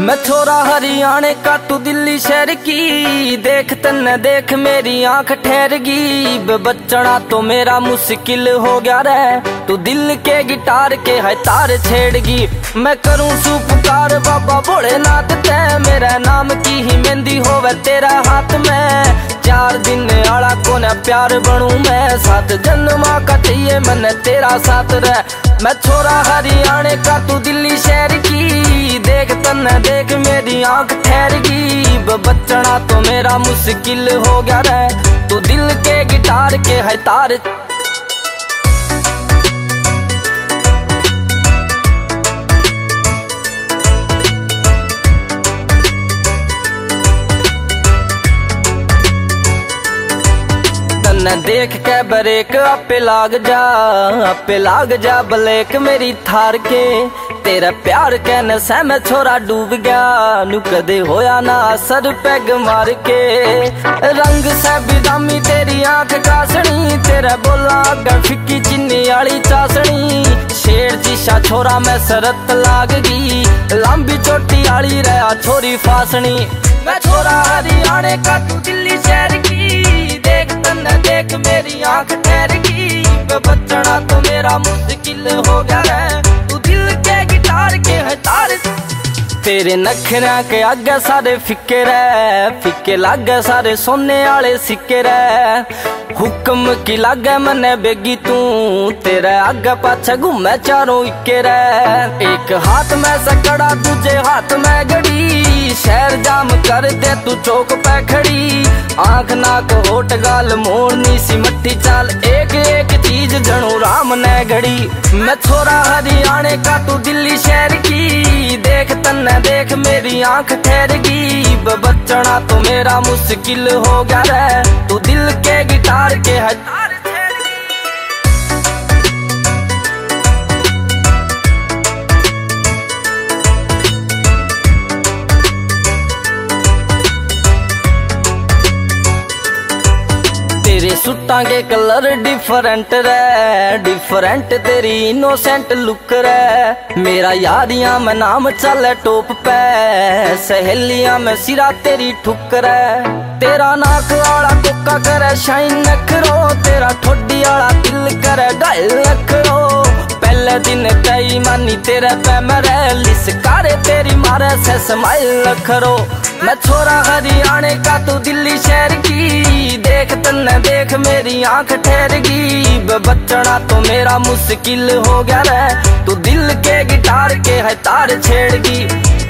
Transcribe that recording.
मैं छोरा हरियाणे का तू दिल्ली शहर की, देख तन्ने देख मेरी आंख ठहरगी। बचना तो मेरा मुश्किल हो गया रे, तू दिल के गिटार के है तार छेड़गी। मैं करूं सुपुकार बाबा भोलेनाथ ते, मेरा नाम की ही मेहंदी होवे तेरा हाथ में। 4 दिन आला कोने प्यार बनूं मैं, 7 जन्मा का चाहिए मैंने तेरा साथ रे। मैं छोरा हरियाणे का तू दिल्ली शहर की, देख तन्ने देख मेरी आंख ठहरगी। बचना तो मेरा मुश्किल हो गया रे, तू दिल के गिटार के है तार। तन्ने देख के ब्रेक आपे लाग जा ब्लेक मेरी थार के। तेरा प्यार के नशे में छोरा डूब गया, नु कदे होया ना असर पैग मार के। रंग से बिदामी तेरी आंख कासनी, तेरा बोला अगर फिक्की चीनी आली चासनी। शेर जिसा छोरा में शरत लाग गई, लंबी चोटी आली रहा छोरी फासनी। मैं छोरा हरियाणे का तू दिल्ली शहर की, देख तन्ने देख मेरी आंख ठहरगी। बचना तो मेरा मुश्किल हो गया है, तू दिल के गिटार के है तार। तेरे नखरा के आगे सारे फिक्के रे, फिक्के लागे सारे सोने आले सिक्के रे। हुक्म की लागे मने बेगी तू, तेरे आगे पाछे घूमे चारों इक्के रे। एक हाथ में सकड़ा दूजे हाथ में घड़ी, शहर जाम कर दे तू चौक पे खड़ी। आंख नाक होठ गाल मोड़नी सी मट्टी चाल, एक एक चीज जनू राम ने घड़ी। मैं छोरा हरियाणे का तू दिल्ली शहर की, देख तन्ने देख मेरी आंख ठहरगी। बचना तो मेरा मुश्किल हो गया रे, तू दिल के गिटार के है तार। तेरे सुट्टा के कलर डिफरेंट रे, डिफरेंट तेरी इनोसेंट लुक रे। मेरा यारियां में नाम चले टॉप पे, सहेलियां में सिरा तेरी ठुकर है। तेरा नाक आला कोका करे शाइन नखरो, तेरा ठोडी आला दिल करे डायल नखरो। पहले दिन कई मानी तेरे पे मेरे लिसकारे, तेरी मारे से स्माइल नखरो। मैं छोरा हरियाणे का तू दिल्ली शहर की, देख तन्ने देख मेरी आंख ठहरगी। बचना तो मेरा मुश्किल हो गया रे, तू दिल के गिटार के है तार छेड़गी।